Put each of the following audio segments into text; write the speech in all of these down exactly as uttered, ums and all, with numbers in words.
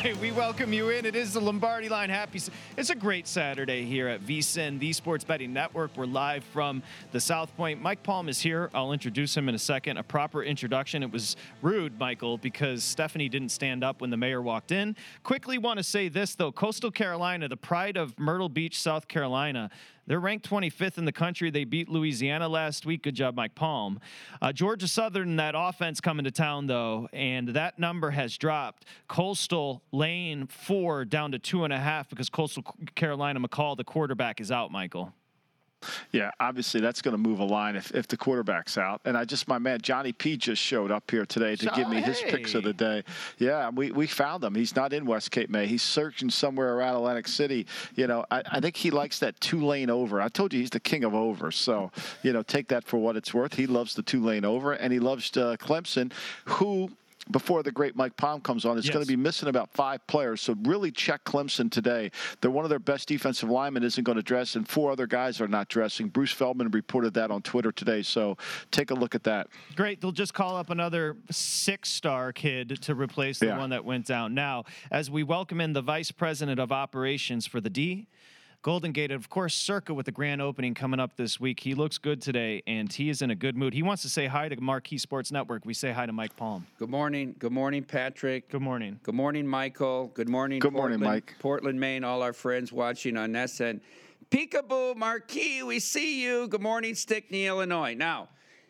right, we welcome you in. It is the Lombardi Line. Happy. It's a great Saturday here at VSiN, the Sports Betting Network. We're live from the South Point. Mike Palm is here. I'll introduce him in a second. A proper introduction. It was rude, Michael, because Stephanie didn't stand up when the mayor walked in. Quickly want to say this, though. Coastal Carolina, the pride of Myrtle Beach, South Carolina, they're ranked twenty-fifth in the country. They beat Louisiana last week. Good job, Mike Palm. Uh, Georgia Southern, that offense coming to town, though, and that number has dropped. Coastal laying four down to two and a half because Coastal Carolina McCall, the quarterback, is out, Michael. Yeah, obviously that's going to move a line if, if the quarterback's out. And I just, my man, Johnny P just showed up here today to give me his picks of the day. Yeah, we, we found him. He's not in West Cape May. He's searching somewhere around Atlantic City. You know, I, I think he likes that two-lane over. I told you he's the king of overs. So, you know, take that for what it's worth. He loves the two-lane over, and he loves uh, Clemson, who – before the great Mike Palm comes on, it's yes. going to be missing about five players. So really check Clemson today. They're one of their best defensive linemen isn't going to dress, and four other guys are not dressing. Bruce Feldman reported that on Twitter today. So take a look at that. Great. They'll just call up another six-star kid to replace the yeah. one that went down. Now, as we welcome in the vice president of operations for the D, Golden Gate, of course, Circa with the grand opening coming up this week. He looks good today, and he is in a good mood. He wants to say hi to Marquee Sports Network. We say hi to Mike Palm. Good morning. Good morning, Patrick. Good morning. Good morning, Michael. Good morning, Good Portland, morning, Mike. Portland, Maine, all our friends watching on S N. Peekaboo, Marquee, we see you. Good morning, Stickney, Illinois. Now,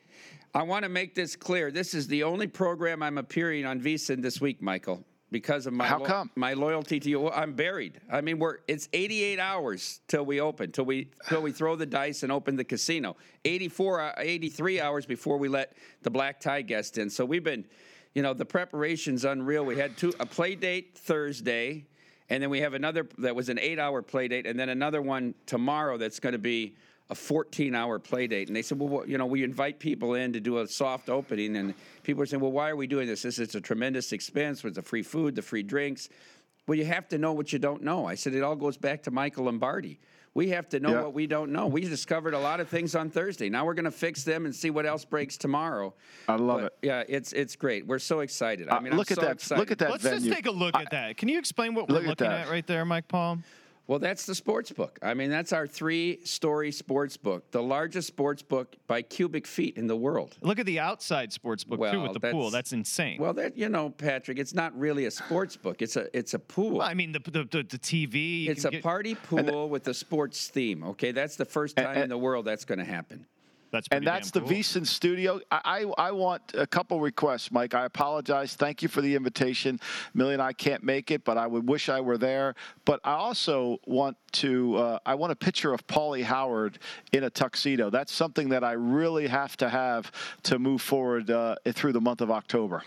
I want to make this clear. This is the only program I'm appearing on VSiN this week, Michael. Because of my How come? Lo- my loyalty to you, well, I'm buried. I mean, we're it's eighty-eight hours till we open, till we till we throw the dice and open the casino. eighty-four, eighty-three hours before we let the black tie guest in. So we've been, you know, the preparation's unreal. We had two a play date Thursday, and then we have another that was an eight-hour play date, and then another one tomorrow that's going to be a fourteen-hour play date. And they said, well, you know, we invite people in to do a soft opening. And people are saying, well, why are we doing this? This is a tremendous expense with the free food, the free drinks. Well, you have to know what you don't know. I said, it all goes back to Michael Lombardi. We have to know yeah. what we don't know. We discovered a lot of things on Thursday. Now we're going to fix them and see what else breaks tomorrow. I love but, it. Yeah, it's it's great. We're so excited. I mean, uh, look I'm at so that. excited. Look at that Let's venue. just take a look I, at that. Can you explain what we're look looking at, at right there, Mike Palm? Well, that's the sports book. I mean, that's our three-story sports book, the largest sports book by cubic feet in the world. Look at the outside sports book, well, too, with the pool. That's insane. Well, that you know, Patrick, it's not really a sports book. It's a it's a pool. Well, I mean, the the, the, the T V. It's a get... party pool the, with a sports theme, okay? That's the first time and, and, in the world that's going to happen. That's and that's the cool. VSiN studio. I, I I want a couple requests, Mike. I apologize. Thank you for the invitation. Millie and I can't make it, but I would wish I were there. But I also want to. Uh, I want a picture of Paulie Howard in a tuxedo. That's something that I really have to have to move forward uh, through the month of October.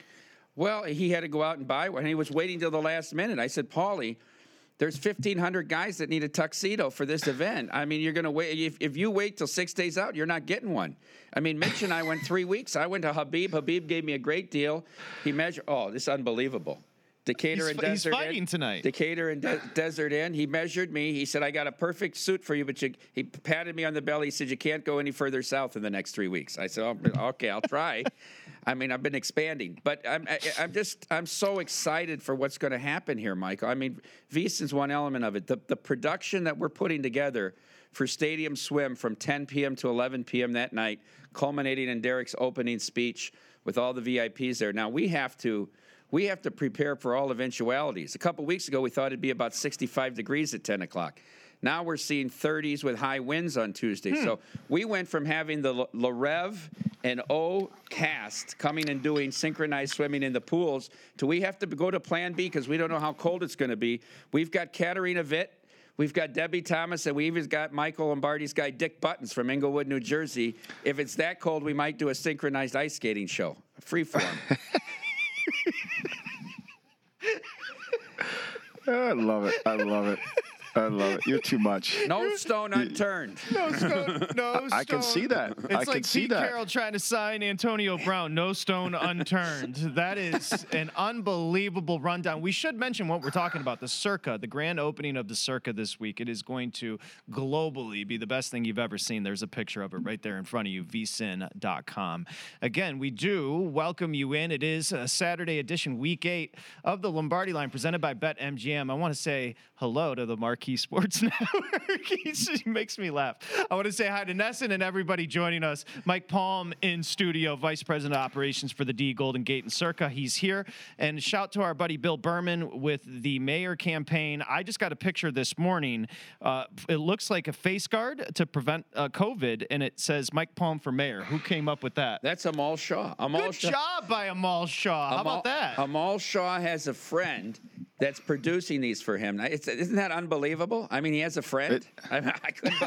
Well, he had to go out and buy one. He was waiting till the last minute. I said, Paulie, there's fifteen hundred guys that need a tuxedo for this event. I mean, you're going to wait. If, if you wait till six days out, you're not getting one. I mean, Mitch and I went three weeks. I went to Habib. Habib gave me a great deal. He measured. Oh, this is unbelievable. Decatur he's, and Desert He's fighting Inn, tonight. Decatur and De- Desert Inn. He measured me. He said, I got a perfect suit for you, but you, he patted me on the belly. He said, you can't go any further south in the next three weeks. I said, oh, okay, I'll try. I mean, I've been expanding. But I'm, I, I'm just, I'm so excited for what's going to happen here, Michael. I mean, VSiN's one element of it. The, the production that we're putting together for Stadium Swim from ten p.m. to eleven p.m. that night, culminating in Derek's opening speech with all the V I Ps there. Now, we have to... We have to prepare for all eventualities. A couple weeks ago, we thought it'd be about sixty-five degrees at ten o'clock. Now we're seeing thirties with high winds on Tuesday. Hmm. So we went from having the Larev and O cast coming and doing synchronized swimming in the pools to we have to go to plan B because we don't know how cold it's going to be. We've got Katarina Witt. We've got Debbie Thomas, and we've even got Michael Lombardi's guy, Dick Buttons from Englewood, New Jersey. If it's that cold, we might do a synchronized ice skating show, freeform. I love it. I love it. I love it. You're too much. No stone unturned. No stone. No stone. I can see that. It's I like can see Pete that. Carroll trying to sign Antonio Brown. No stone unturned. That is an unbelievable rundown. We should mention what we're talking about. The Circa, the grand opening of the Circa this week. It is going to globally be the best thing you've ever seen. There's a picture of it right there in front of you, v s i n dot com. Again, we do welcome you in. It is a Saturday edition, week eight of the Lombardi Line presented by BetMGM. I want to say hello to the Marquee Sports Network. He makes me laugh. I want to say hi to Nesson and everybody joining us. Mike Palm in studio, Vice President of Operations for the D, Golden Gate, and Circa. He's here. And shout to our buddy Bill Berman with the mayor campaign. I just got a picture this morning. Uh, it looks like a face guard to prevent uh, COVID, and it says Mike Palm for mayor. Who came up with that? That's Amal Shaw. Amal Good Shaw. job by Amal Shaw. How Amal, about that? Amal Shaw has a friend that's producing these for him. It's, isn't that unbelievable? I mean, he has a friend. It, I, I, couldn't,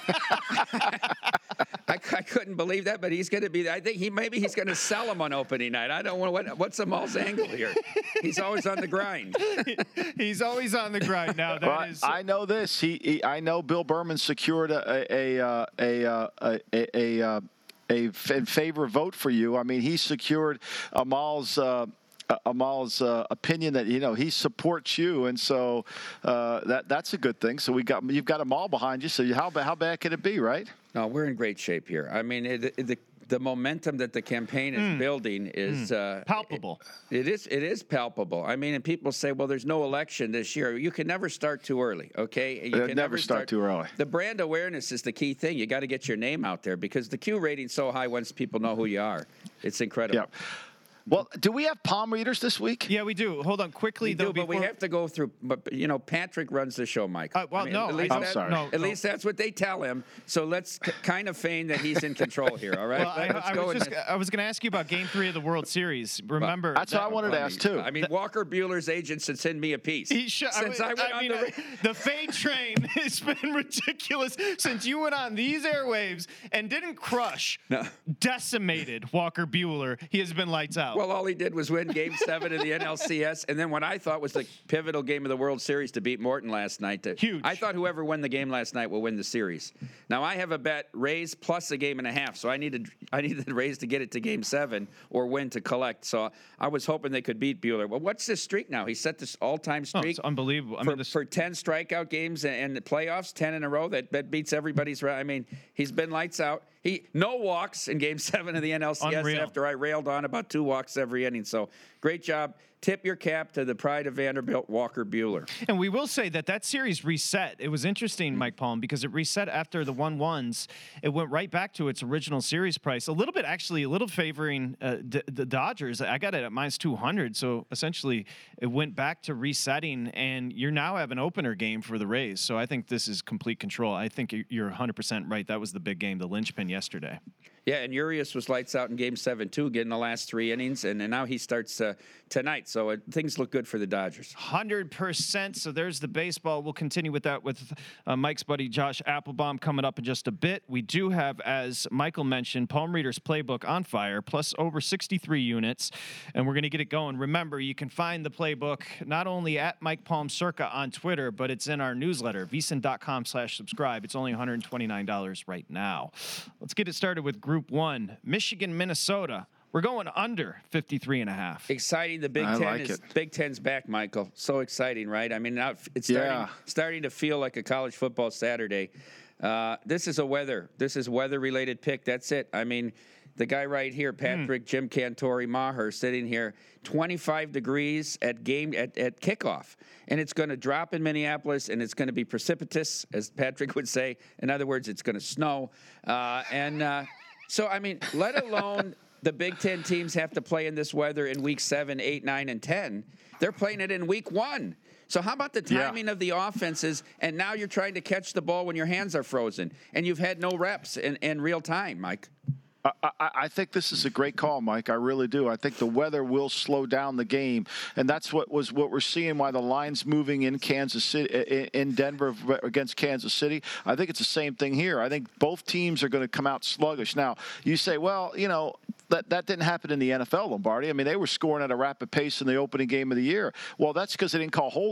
I, I, I couldn't believe that, but he's going to be. I think he maybe he's going to sell them on opening night. I don't know what what's Amal's angle here. He's always on the grind. He's always on the grind now. That well, is. I know this. He, he. I know Bill Berman secured a a a a a. a, a, a a in favor vote for you. I mean, he secured Amal's uh, Amal's uh, opinion that you know he supports you, and so uh, that that's a good thing. So we got you've got Amal behind you. So how how bad can it be, right? No, we're in great shape here. I mean, it, it, the the momentum that the campaign is mm. building is mm. uh, palpable. It, it is it is palpable. I mean, and people say, well, there's no election this year. You can never start too early, okay? You uh, can never start, start too early. The brand awareness is the key thing. You got to get your name out there because the Q rating's so high once people know who you are. It's incredible. Yep. Well, do we have palm readers this week? Yeah, we do. Hold on, quickly we though. Do, but we have to go through. But you know, Patrick runs the show, Mike. Uh, well, I mean, no, at least I'm that, sorry. No, at no. least that's what they tell him. So let's c- kind of feign that he's in control here. All right. Well, I, let's I, go was just, I was going to ask you about Game Three of the World Series. Remember, that's that, what I wanted to ask too. I mean, Walker Bueller's agent should send me a piece. He should. Since I, I, mean, went I on mean, the, the fade train has been ridiculous since you went on these airwaves and didn't crush, no. decimated Walker Bueller. He has been lights out. Well, all he did was win Game Seven of the N L C S, and then what I thought was the pivotal game of the World Series to beat Morton last night. To, Huge. I thought whoever won the game last night will win the series. Now I have a bet Rays plus a game and a half, so I needed I needed the Rays to get it to Game Seven or win to collect. So I was hoping they could beat Bueller. Well, what's this streak now? He set this all-time streak. Oh, it's unbelievable. I for, mean, this... for ten strikeout games and, and the playoffs, ten in a row. That that beats everybody's. I mean, he's been lights out. He no walks in Game Seven of the N L C S. Unreal. After I railed on about two walks every inning. So great job. Tip your cap to the pride of Vanderbilt, Walker Bueller. And we will say that that series reset. It was interesting, Mike Palm, because it reset after the one ones. It went right back to its original series price. A little bit, actually, a little favoring uh, d- the Dodgers. I got it at minus two hundred. So essentially, it went back to resetting, and you now have an opener game for the Rays. So I think this is complete control. I think you're one hundred percent right. That was the big game, the linchpin yesterday. Yeah, and Urias was lights out in Game Seven too, getting the last three innings, and, and now he starts uh, tonight. So uh, things look good for the Dodgers. one hundred percent. So there's the baseball. We'll continue with that with uh, Mike's buddy Josh Applebaum coming up in just a bit. We do have, as Michael mentioned, Palm Reader's Playbook on fire, plus over sixty-three units, and we're going to get it going. Remember, you can find the playbook not only at Mike Palm Circa on Twitter, but it's in our newsletter, v s i n dot com slash subscribe. It's only one hundred twenty-nine dollars right now. Let's get it started with Group One, Michigan, Minnesota. We're going under fifty-three and a half. Exciting. The Big I Ten like is it. Big Ten's back, Michael. So exciting, right? I mean, now it's starting Yeah. starting to feel like a college football Saturday. Uh, this is a weather. This is weather-related pick. That's it. I mean, the guy right here, Patrick, mm. Jim Cantori Maher, sitting here, twenty-five degrees at game at, at kickoff. And it's going to drop in Minneapolis, and it's going to be precipitous, as Patrick would say. In other words, it's going to snow. Uh, and uh, so, I mean, let alone the Big Ten teams have to play in this weather in week seven, eight, nine, and ten. They're playing it in week one. So how about the timing yeah. of the offenses, and now you're trying to catch the ball when your hands are frozen, and you've had no reps in, in real time, Mike? I, I think this is a great call, Mike. I really do. I think the weather will slow down the game, and that's what was what we're seeing. Why the line's moving in Kansas City, in Denver against Kansas City. I think it's the same thing here. I think both teams are going to come out sluggish. Now, you say, well, you know, that that didn't happen in the N F L, Lombardi. I mean, they were scoring at a rapid pace in the opening game of the year. Well, that's because they didn't call holding.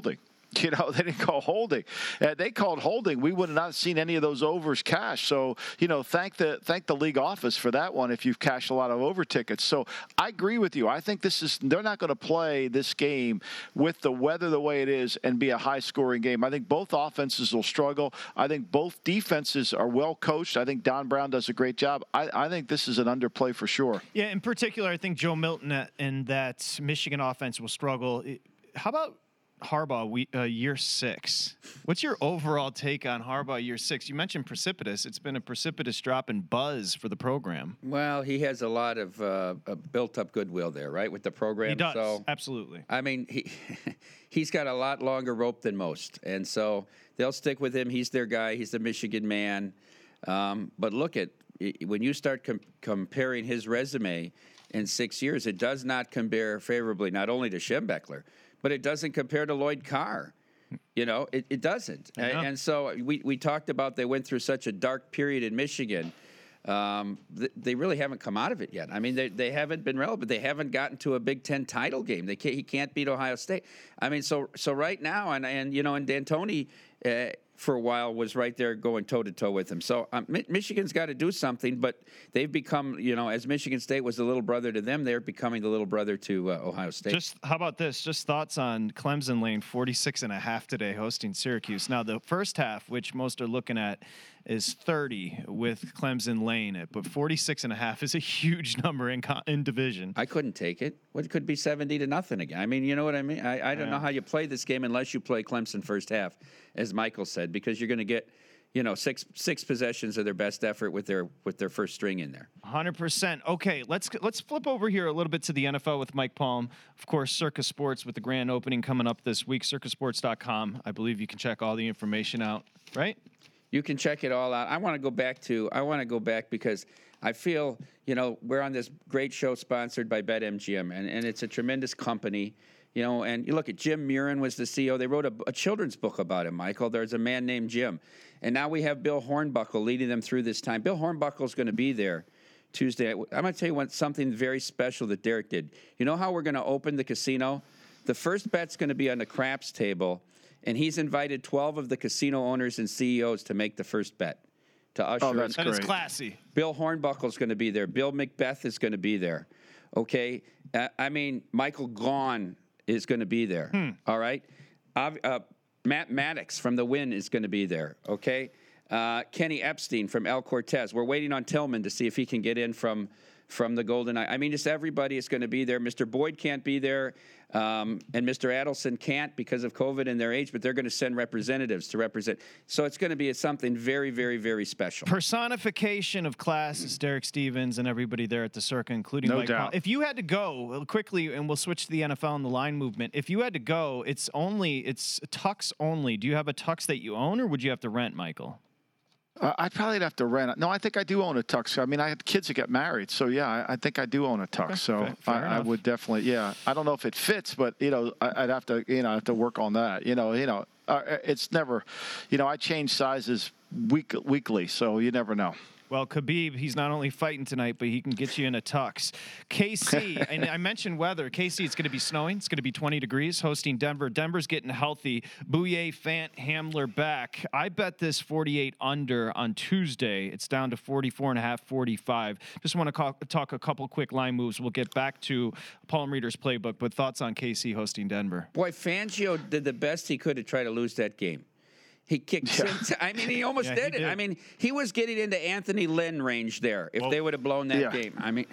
You know, they didn't call holding. Uh, they called holding. We would have not seen any of those overs cash. So, you know, thank the thank the league office for that one if you've cashed a lot of over tickets. So I agree with you. I think this is they're not going to play this game with the weather the way it is and be a high-scoring game. I think both offenses will struggle. I think both defenses are well coached. I think Don Brown does a great job. I, I think this is an underplay for sure. Yeah, in particular, I think Joe Milton and that Michigan offense will struggle. How about Harbaugh, we, uh, year six? What's your overall take on Harbaugh year six? You mentioned precipitous. It's been a precipitous drop in buzz for the program. Well, he has a lot of uh, built-up goodwill there, right, with the program. He does, so, absolutely. I mean, he he's got a lot longer rope than most, and so they'll stick with him. He's their guy. He's the Michigan man. Um, but look at when you start com- comparing his resume in six years, it does not compare favorably not only to Schembechler, but it doesn't compare to Lloyd Carr. You know, it, it doesn't. And, and so we, we talked about they went through such a dark period in Michigan. Um, th- they really haven't come out of it yet. I mean, they they haven't been relevant. They haven't gotten to a Big Ten title game. They can't, he can't beat Ohio State. I mean, so so right now, and, and you know, and D'Antoni uh, for a while was right there going toe-to-toe with him. So um, Mi- Michigan's got to do something, but they've become, you know, as Michigan State was the little brother to them, they're becoming the little brother to uh, Ohio State. Just how about this? Just thoughts on Clemson laying forty-six and a half today hosting Syracuse. Now, the first half, which most are looking at, is thirty with Clemson laying it, but forty-six and a half is a huge number in co- in division. I couldn't take it. What could be seventy to nothing again? I mean, you know what I mean? I, I don't Yeah. know how you play this game unless you play Clemson first half, as Michael said, because you're going to get, you know, six six possessions of their best effort with their with their first string in there. one hundred percent. Okay, let's let's flip over here a little bit to the N F L with Mike Palm. Of course, Circus Sports with the grand opening coming up this week. circus sports dot com. I believe you can check all the information out, right? You can check it all out. I want to go back to I want to go back because I feel, you know, we're on this great show sponsored by BetMGM, and, and it's a tremendous company. You know, and you look at Jim Murin was the C E O. They wrote a, a children's book about him, Michael. There's a man named Jim. And now we have Bill Hornbuckle leading them through this time. Bill Hornbuckle is going to be there Tuesday. I'm going to tell you what, something very special that Derek did. You know how we're going to open the casino? The first bet's going to be on the craps table, and he's invited twelve of the casino owners and C E Os to make the first bet. To usher Oh, that's in. That is great. classy. Bill Hornbuckle is going to be there. Bill McBeth is going to be there. Okay? Uh, I mean, Michael Gaughan is going to be there. Hmm. All right? Uh, uh, Matt Maddox from The Win is going to be there. Okay? Uh, Kenny Epstein from El Cortez. We're waiting on Tillman to see if he can get in from from the Golden Eye. I mean, just everybody is going to be there. Mister Boyd can't be there, um, and Mister Adelson can't because of COVID and their age, but they're going to send representatives to represent. So it's going to be something very, very, very special. Personification of class is Derek Stevens and everybody there at the Circa, including No Mike doubt. Palm. If you had to go quickly, and we'll switch to the N F L and the line movement. If you had to go, it's only it's tux only. Do you have a tux that you own, or would you have to rent, Michael? Uh, I'd probably have to rent it. No, I think I do own a tux. I mean, I had kids that get married, so yeah, I, I think I do own a tux. Okay, so fair- fair I, I enough. would definitely, yeah. I don't know if it fits, but you know, I, I'd have to, you know, I have to work on that. You know, you know, uh, it's never, you know, I change sizes week weekly, so you never know. Well, Khabib, he's not only fighting tonight, but he can get you in a tux. K C, and I mentioned weather. K C, it's going to be snowing. It's going to be twenty degrees, hosting Denver. Denver's getting healthy. Bouye, Fant, Hamler back. I bet this forty-eight under on Tuesday. It's down to forty-four and a half, forty-five. Just want to call, talk a couple quick line moves. We'll get back to Paul Reeder's playbook, but thoughts on K C hosting Denver? Boy, Fangio did the best he could to try to lose that game. He kicked. Yeah. Six, I mean, he almost Yeah, did he it. did. I mean, he was getting into Anthony Lynn range there if Well, they would have blown that yeah. game. I mean,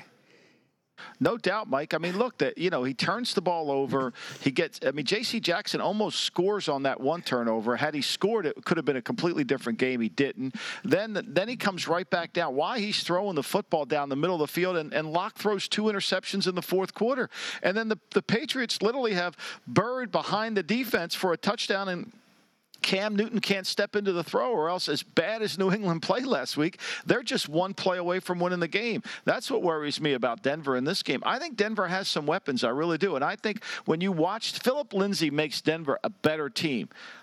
No doubt, Mike. I mean, look, that you know, he turns the ball over. He gets. I mean, J C Jackson almost scores on that one turnover. Had he scored, it could have been a completely different game. He didn't. Then, then he comes right back down. Why he's throwing the football down the middle of the field, and, and Locke throws two interceptions in the fourth quarter, and then the the Patriots literally have Bird behind the defense for a touchdown, and Cam Newton can't step into the throw, or else, as bad as New England played last week, they're just one play away from winning the game. That's what worries me about Denver in this game. I think Denver has some weapons. I really do. And I think when you watched, Philip Lindsay makes Denver a better team.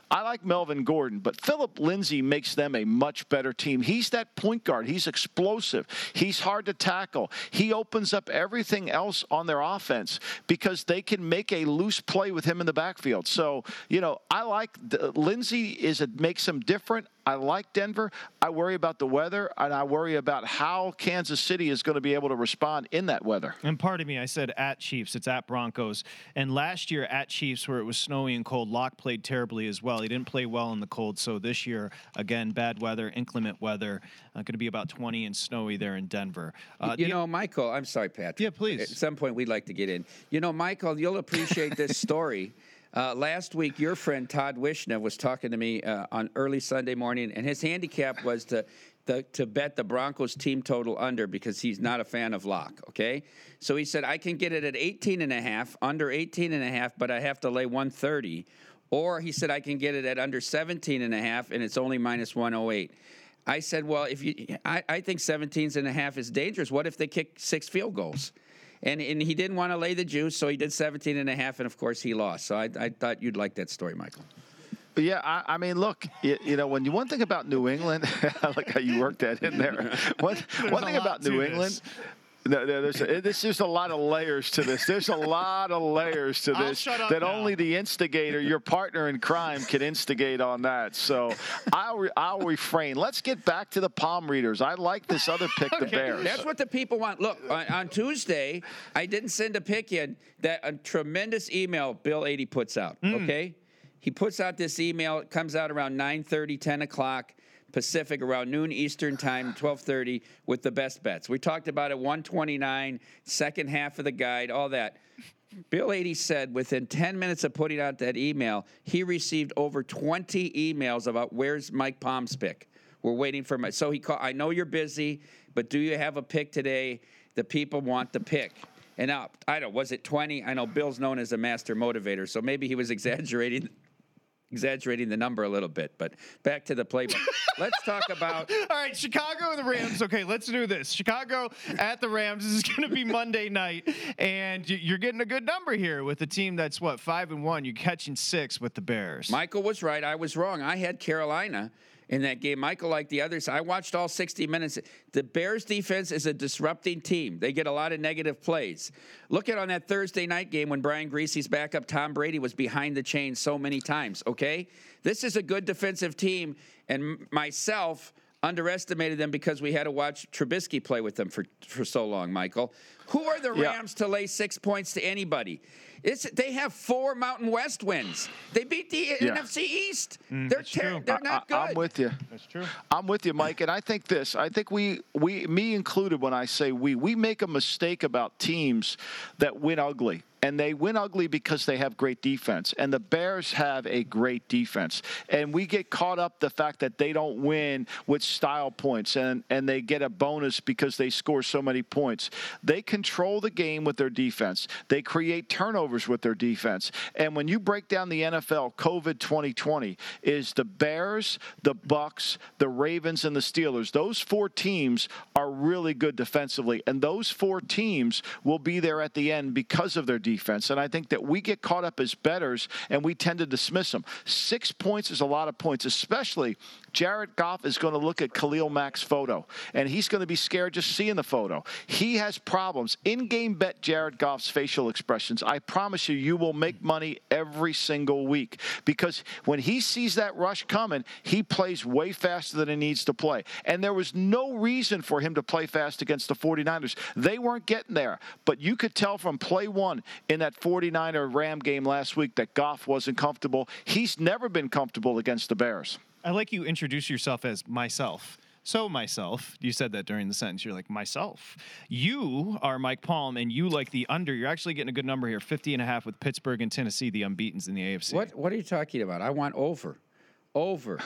I like Melvin Gordon, but Philip Lindsay makes them a much better team. He's that point guard. He's explosive. He's hard to tackle. He opens up everything else on their offense because they can make a loose play with him in the backfield. So, you know, I like the, Lindsay is it makes him different. I like Denver. I worry about the weather, and I worry about how Kansas City is going to be able to respond in that weather. And pardon me, I said at Chiefs. It's at Broncos. And last year at Chiefs, where it was snowy and cold, Locke played terribly as well. He didn't play well in the cold. So this year, again, bad weather, inclement weather. Uh, going to be about twenty and snowy there in Denver. Uh, you the, know, Michael, I'm sorry, Patrick. Yeah, please. At some point, we'd like to get in. You know, Michael, you'll appreciate this story. Uh, last week, your friend Todd Wishna was talking to me uh, on early Sunday morning, and his handicap was to the, to bet the Broncos team total under because he's not a fan of Locke, okay? So he said, I can get it at eighteen and a half, under eighteen and a half, but I have to lay one thirty. Or he said, I can get it at under seventeen and a half, and it's only minus one oh eight. I said, well, if you, I, I think seventeen and a half is dangerous. What if they kick six field goals? And, and he didn't want to lay the juice, so he did seventeen and a half, and, of course, he lost. So I, I thought you'd like that story, Michael. Yeah, I, I mean, look, you, you know, when you one thing about New England, I like how you worked that in there. One, one thing about New England, no, no, there's a, there's just a lot of layers to this. There's a lot of layers to this that now. only the instigator, your partner in crime, can instigate on that. So I'll re, I'll refrain. Let's get back to the palm readers. I like this other pick, okay. the Bears. That's what the people want. Look, on, on Tuesday, I didn't send a pick in. That a tremendous email Bill eighty puts out. Mm. Okay, he puts out this email. It comes out around nine thirty, ten o'clock. Pacific, around noon Eastern time, twelve thirty, with the best bets. We talked about it, one twenty-nine, second half of the guide, all that. Bill eighty said within ten minutes of putting out that email, he received over twenty emails about where's Mike Palm's pick. We're waiting for my. So he called. I know you're busy, but do you have a pick today? The people want the pick. And now, I don't know, was it twenty? I know Bill's known as a master motivator, so maybe he was exaggerating. Exaggerating the number a little bit, but back to the playbook. Let's talk about. All right, Chicago and the Rams. Okay, let's do this. Chicago at the Rams. This is going to be Monday night, and you're getting a good number here with a team that's what five and one. You're catching six with the Bears. Michael was right. I was wrong. I had Carolina in that game. Michael, like the others, I watched all sixty minutes. The Bears defense is a disrupting team. They get a lot of negative plays. Look at on that Thursday night game when Brian Griese's backup Tom Brady was behind the chains so many times, okay? This is a good defensive team, and myself underestimated them because we had to watch Trubisky play with them for, for so long, Michael. Who are the Rams yeah. to lay six points to anybody? It's, they have four Mountain West wins. They beat the yeah. N F C East. Mm, they're ter- they're not good. I, I'm with you. That's true. I'm with you, Mike. And I think this. I think we, we, me included, when I say we, we make a mistake about teams that win ugly. And they win ugly because they have great defense. And the Bears have a great defense. And we get caught up the fact that they don't win with style points and, and they get a bonus because they score so many points. They control the game with their defense. They create turnovers with their defense. And when you break down the N F L, COVID twenty twenty is the Bears, the Bucks, the Ravens, and the Steelers. Those four teams are really good defensively. And those four teams will be there at the end because of their defense. Defense. And I think that we get caught up as bettors and we tend to dismiss them. Six points is a lot of points, especially Jared Goff is going to look at Khalil Mack's photo, and he's going to be scared just seeing the photo. He has problems. In-game bet Jared Goff's facial expressions. I promise you, you will make money every single week because when he sees that rush coming, he plays way faster than he needs to play. And there was no reason for him to play fast against the forty-niners. They weren't getting there, but you could tell from play one in that forty-niner Ram game last week that Goff wasn't comfortable. He's never been comfortable against the Bears. I like you introduce yourself as myself. So myself, you said that during the sentence. You're like, myself. You are Mike Palm, and you like the under. You're actually getting a good number here, fifty and a half with Pittsburgh and Tennessee, the unbeatens in the A F C. What, what are you talking about? I want over. Over.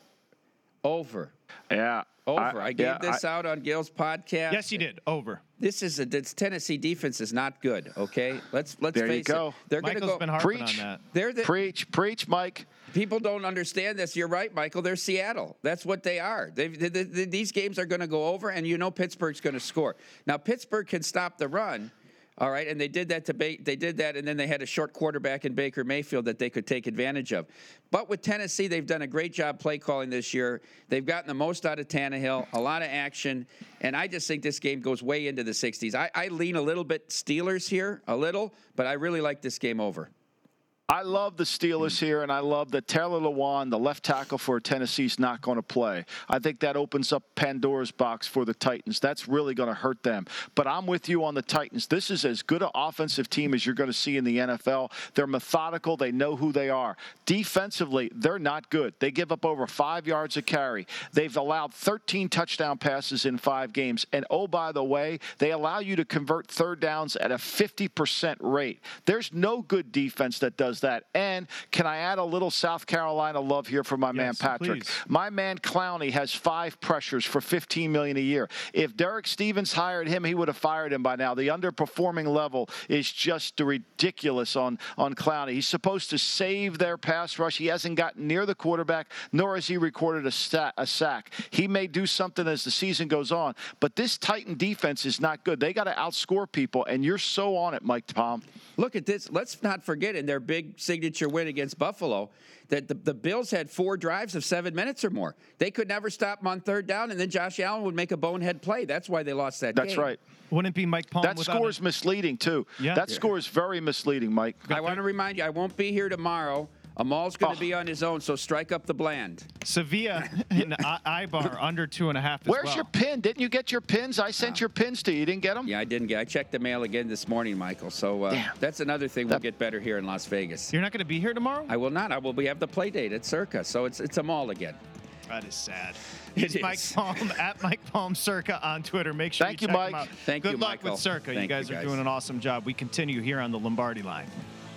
Over. Yeah. Over. I, I gave yeah, this I, out on Gil's podcast. Yes, you did. Over. This is a this Tennessee defense is not good. Okay, let's let's there face you go. it. They're going to go. Been harping on that. They're the, preach, preach, Mike. People don't understand this. You're right, Michael. They're Seattle. That's what they are. They, they, they, these games are going to go over, and you know Pittsburgh's going to score. Now Pittsburgh can stop the run. All right, and they did that to ba- they did that, and then they had a short quarterback in Baker Mayfield that they could take advantage of. But with Tennessee, they've done a great job play calling this year. They've gotten the most out of Tannehill, a lot of action, and I just think this game goes way into the sixties. I, I lean a little bit Steelers here, a little, but I really like this game over. I love the Steelers here, and I love that Taylor Lewan, the left tackle for Tennessee, is not going to play. I think that opens up Pandora's box for the Titans. That's really going to hurt them. But I'm with you on the Titans. This is as good an offensive team as you're going to see in the N F L. They're methodical. They know who they are. Defensively, they're not good. They give up over five yards a carry. They've allowed thirteen touchdown passes in five games. And, oh, by the way, they allow you to convert third downs at a fifty percent rate. There's no good defense that does that. And can I add a little South Carolina love here for my yes, man Patrick? Please. My man Clowney has five pressures for fifteen million dollars a year. If Derek Stevens hired him, he would have fired him by now. The underperforming level is just ridiculous on, on Clowney. He's supposed to save their pass rush. He hasn't gotten near the quarterback, nor has he recorded a, stat, a sack. He may do something as the season goes on, but this Titan defense is not good. They got to outscore people, and you're so on it, Mike Palm. Look at this. Let's not forget in their big signature win against Buffalo that the, the Bills had four drives of seven minutes or more. They could never stop them on third down, and then Josh Allen would make a bonehead play. That's why they lost that That's game. That's right. Wouldn't it be Mike Palm? That score is misleading, too. Yeah. That yeah. score is very misleading, Mike. I want to remind you, I won't be here tomorrow. Amal's going to oh. be on his own, so strike up the bland. Sevilla and Ibar under two and a half as Where's well. your pin? Didn't you get your pins? I sent oh. your pins to you. You didn't get them? Yeah, I didn't get I checked the mail again this morning, Michael. So uh, that's another thing that, we'll get better here in Las Vegas. You're not going to be here tomorrow? I will not. I will be have the play date at Circa, so it's it's Amal again. That is sad. It it's Mike is. Palm at Mike Palm Circa on Twitter. Make sure Thank you, you check Mike. him out. Thank Good you, luck Michael. with Circa. Thank you guys you are guys. doing an awesome job. We continue here on the Lombardi Line.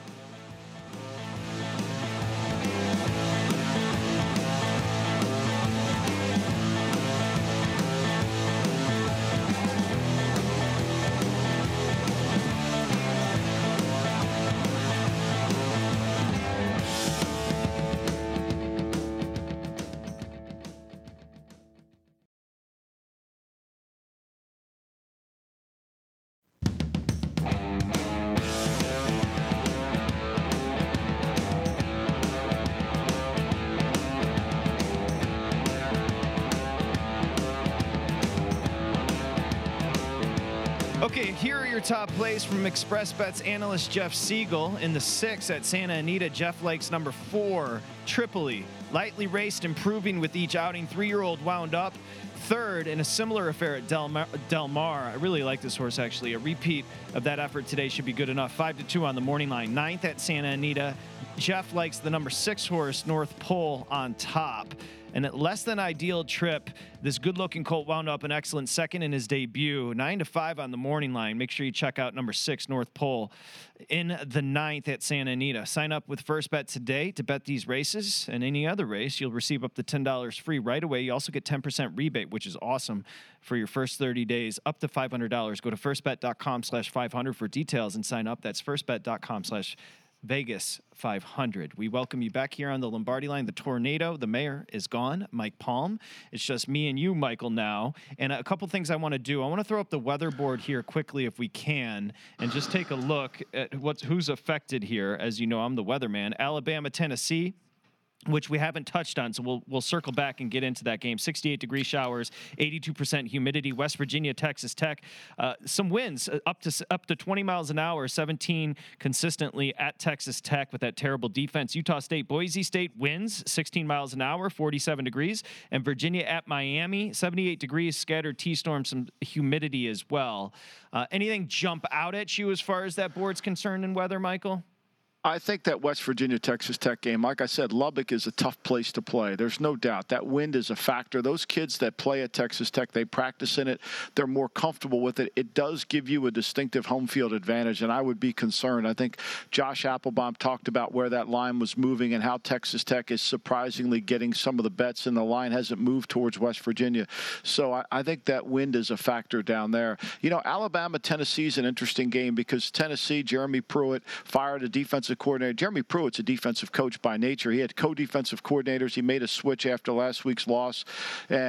Okay, here are your top plays from ExpressBets analyst Jeff Siegel. In the six at Santa Anita, Jeff likes number four, Tripoli. Lightly raced, improving with each outing. Three-year-old wound up. Third, in a similar affair at Del Mar, Del Mar. I really like this horse, actually. A repeat of that effort today should be good enough. Five to two on the morning line. Ninth at Santa Anita. Jeff likes the number six horse, North Pole, on top. And at less than ideal trip, this good-looking colt wound up an excellent second in his debut. Nine to five on the morning line. Make sure you check out number six, North Pole, in the ninth at Santa Anita. Sign up with First Bet today to bet these races and any other race. You'll receive up to ten dollars free right away. You also get ten percent rebate, which is awesome for your first thirty days, up to five hundred dollars. Go to firstbet.com slash 500 for details and sign up. That's firstbet.com slash Vegas five hundred. We welcome you back here on the Lombardi Line. The tornado, the mayor is gone, Mike Palm. It's just me and you, Michael, now. And a couple things I want to do. I want to throw up the weather board here quickly if we can and just take a look at what's who's affected here. As you know, I'm the weatherman. Alabama, Tennessee, which we haven't touched on, so we'll we'll circle back and get into that game. sixty-eight degree showers, eighty-two percent humidity. West Virginia, Texas Tech, uh, some winds uh, up to up to twenty miles an hour, seventeen consistently at Texas Tech with that terrible defense. Utah State, Boise State winds sixteen miles an hour, forty-seven degrees, and Virginia at Miami, seventy-eight degrees, scattered T-storm, some humidity as well. Uh, anything jump out at you as far as that board's concerned in weather, Michael? I think that West Virginia-Texas Tech game, like I said, Lubbock is a tough place to play. There's no doubt. That wind is a factor. Those kids that play at Texas Tech, they practice in it. They're more comfortable with it. It does give you a distinctive home field advantage, and I would be concerned. I think Josh Applebaum talked about where that line was moving and how Texas Tech is surprisingly getting some of the bets, and the line hasn't moved towards West Virginia. So I, I think that wind is a factor down there. You know, Alabama-Tennessee is an interesting game because Tennessee, Jeremy Pruitt fired a defensive coordinator. Jeremy Pruitt's a defensive coach by nature. He had co-defensive coordinators. He made a switch after last week's loss. And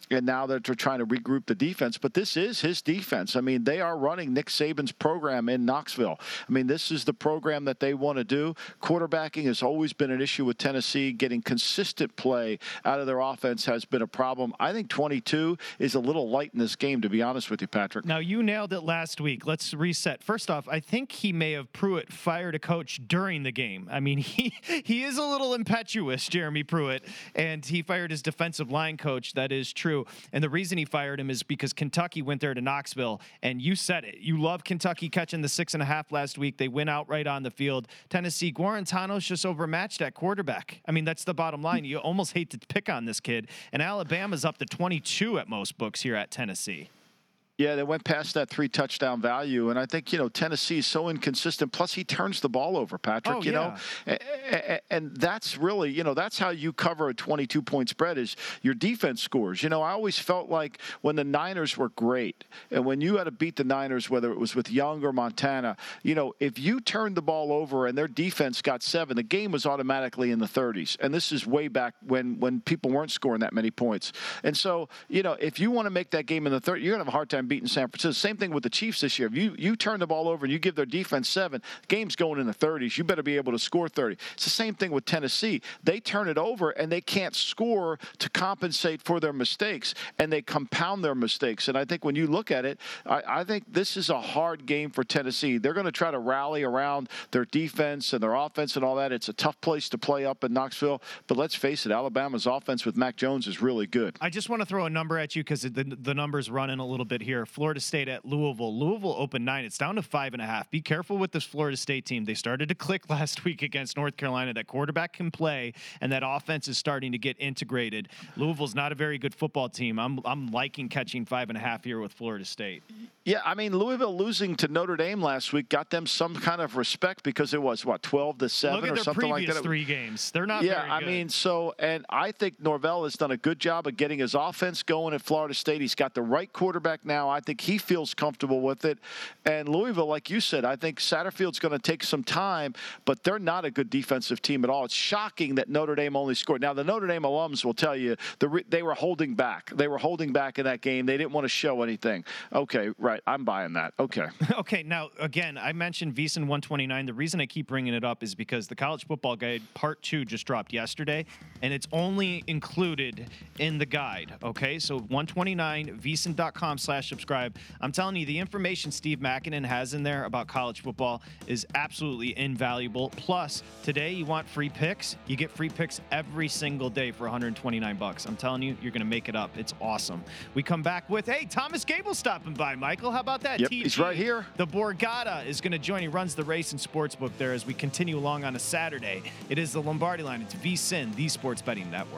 and now they're trying to regroup the defense. But this is his defense. I mean, they are running Nick Saban's program in Knoxville. I mean, this is the program that they want to do. Quarterbacking has always been an issue with Tennessee. Getting consistent play out of their offense has been a problem. I think twenty-two is a little light in this game, to be honest with you, Patrick. Now, you nailed it last week. Let's reset. First off, I think he may have Pruitt fired a coach during the game. I mean, he, he is a little impetuous, Jeremy Pruitt, and he fired his defensive line coach. That is true. And the reason he fired him is because Kentucky went there to Knoxville, and you said it. You love Kentucky catching the six and a half last week. They went out right on the field. Tennessee, Guarantano's just overmatched at quarterback. I mean, that's the bottom line. You almost hate to pick on this kid. And Alabama's up to twenty-two at most books here at Tennessee. Yeah, they went past that three touchdown value, and I think, you know, Tennessee is so inconsistent. Plus, he turns the ball over, Patrick. Oh, you yeah. know, and, and that's really, you know, that's how you cover a twenty-two point spread is your defense scores. You know, I always felt like when the Niners were great, and when you had to beat the Niners, whether it was with Young or Montana, you know, if you turned the ball over and their defense got seven, the game was automatically in the thirties. And this is way back when when people weren't scoring that many points. And so, you know, if you want to make that game in the thirties, you're going to have a hard time beating San Francisco. Same thing with the Chiefs this year. If you, you turn the ball over and you give their defense seven, the game's going in the thirties. You better be able to score thirty. It's the same thing with Tennessee. They turn it over and they can't score to compensate for their mistakes, and they compound their mistakes. And I think when you look at it, I, I think this is a hard game for Tennessee. They're going to try to rally around their defense and their offense and all that. It's a tough place to play up in Knoxville, but let's face it, Alabama's offense with Mac Jones is really good. I just want to throw a number at you because the, the number's running a little bit here. Florida State at Louisville. Louisville opened nine. It's down to five and a half. Be careful with this Florida State team. They started to click last week against North Carolina. That quarterback can play, and that offense is starting to get integrated. Louisville's not a very good football team. I'm I'm liking catching five and a half here with Florida State. Yeah, I mean, Louisville losing to Notre Dame last week got them some kind of respect because it was, what, twelve to seven or something like that? Look at their previous three games. They're not yeah, very good. I mean, so, and I think Norvell has done a good job of getting his offense going at Florida State. He's got the right quarterback now. I think he feels comfortable with it. And Louisville, like you said, I think Satterfield's going to take some time, but they're not a good defensive team at all. It's shocking that Notre Dame only scored. Now, the Notre Dame alums will tell you the, they were holding back. They were holding back in that game. They didn't want to show anything. Okay, right. I'm buying that. Okay. Okay. Now, again, I mentioned VSiN one twenty-nine. The reason I keep bringing it up is because the College Football Guide Part two just dropped yesterday, and it's only included in the guide. Okay. So one twenty-nine, VSiN.com slash subscribe. I'm telling you, the information Steve Makinen has in there about college football is absolutely invaluable. Plus, today you want free picks. You get free picks every single day for one hundred twenty-nine bucks. I'm telling you, you're going to make it up. It's awesome. We come back with, hey, Thomas Gable stopping by, Michael. How about that? Yep, T G, he's right here. The Borgata is going to join. He runs the race and sportsbook there as we continue along on a Saturday. It is the Lombardi Line. It's VSiN, the Sports Betting Network.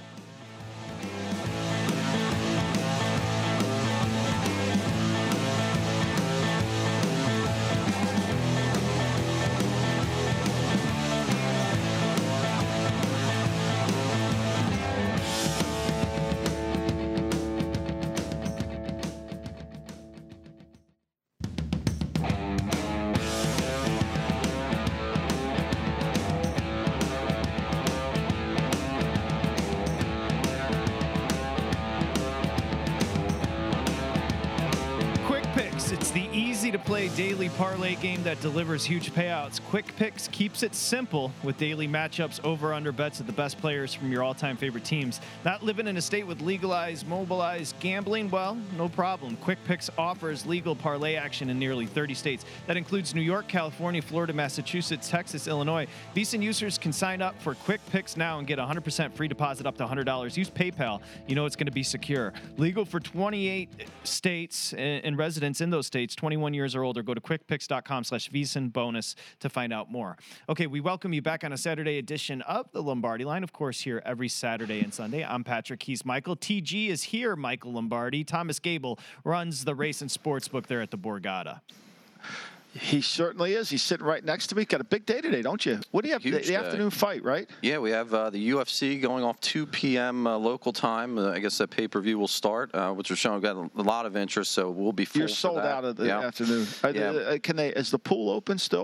To play daily parlay game that delivers huge payouts. Quick Picks keeps it simple with daily matchups, over under bets of the best players from your all-time favorite teams. Not living in a state with legalized, mobilized gambling? Well, no problem. Quick Picks offers legal parlay action in nearly thirty states. That includes New York, California, Florida, Massachusetts, Texas, Illinois. VSiN users can sign up for Quick Picks now and get a one hundred percent free deposit up to one hundred dollars. Use PayPal. You know it's going to be secure. Legal for twenty-eight states and residents in those states, twenty-one years or older. Go to quickpicks.com slash VSiN bonus to find out more. Okay, we welcome you back on a Saturday edition of the Lombardi Line. Of course, here every Saturday and Sunday. I'm Patrick. He's Michael. T G is here, Michael Lombardi. Thomas Gable runs the race and sportsbook there at the Borgata. He certainly is. He's sitting right next to me. Got a big day today, don't you? What do you have? Huge the, the afternoon fight, right? Yeah, we have uh, the U F C going off two p.m. Uh, local time. Uh, I guess that pay-per-view will start, uh, which is showing got a, a lot of interest, so we'll be full. You're sold for that. out of the yeah. afternoon. Are yeah. the, uh, can they? Is the pool open still?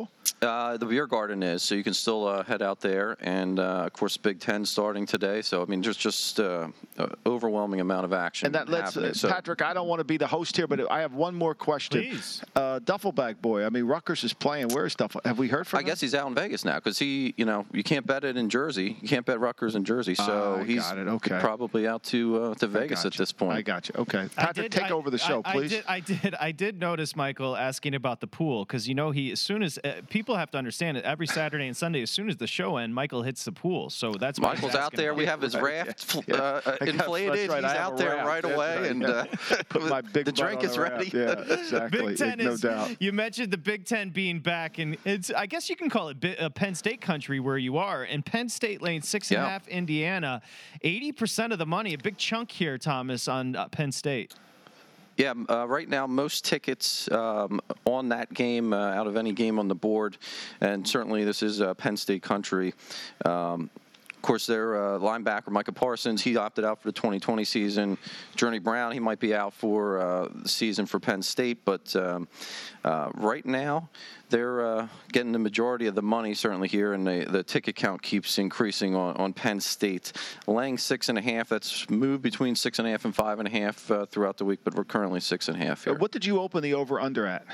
Uh, the beer garden is, so you can still uh, head out there, and uh, of course, Big Ten starting today. So I mean, there's just uh, an overwhelming amount of action. And that lets uh, so, Patrick. I don't want to be the host here, but I have one more question. Please. Uh, Duffelbag boy. I mean, Rutgers is playing. Where is Duffel? Have we heard from I him? guess he's out in Vegas now because he, you know, you can't bet it in Jersey. You can't bet Rutgers in Jersey, so Uh, I he's got it. Okay. probably out to uh, to Vegas at you. this point. I got you. Okay, I Patrick, did- take I- over the show, I, please. I did, I did. I did notice Michael asking about the pool because you know he as soon as uh, people have to understand it every Saturday and Sunday as soon as the show ends, Michael hits the pool. So that's why he's Michael's out asking there. about We it. have his raft fl- Yeah. uh, uh, I got- inflated. that's right, I He's have out a there raft. right That's away, right, and yeah. uh, Put my big the butt drink on is a ready. raft. Yeah, exactly. Big Ten no is. doubt. You mentioned the Big Ten being back, and it's. I guess you can call it Bi- uh, Penn State country where you are. And Penn State laying six and a Yeah. half. Indiana, eighty percent of the money, a big chunk here, Thomas, on uh, Penn State. Yeah, uh, right now most tickets um, on that game uh, out of any game on the board, and certainly this is uh, Penn State country. Um, of course, their uh, linebacker Micah Parsons, he opted out for the twenty twenty season. Journey Brown, he might be out for uh, the season for Penn State, but um, uh, right now they're uh, getting the majority of the money certainly here, and the, the ticket count keeps increasing on, on Penn State. Laying six and a half, that's moved between six and a half and five and a half uh, throughout the week, but we're currently six and a half here. What did you open the over/under at?